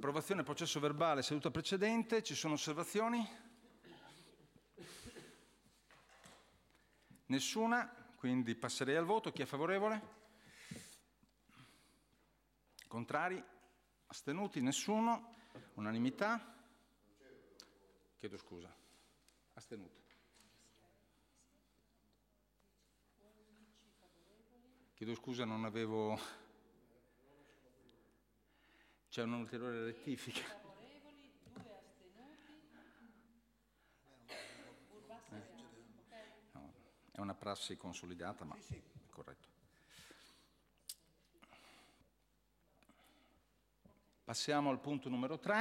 Approvazione del processo verbale, seduta precedente. Ci sono osservazioni? Nessuna, quindi passerei al voto. Chi è favorevole? Contrari? Astenuti? Nessuno? Unanimità? Chiedo scusa. Astenuto. Chiedo scusa, non avevo... C'è un'ulteriore rettifica. Favorevoli, 2 astenuti. No, è una prassi consolidata, ma è corretto. Passiamo al punto numero 3.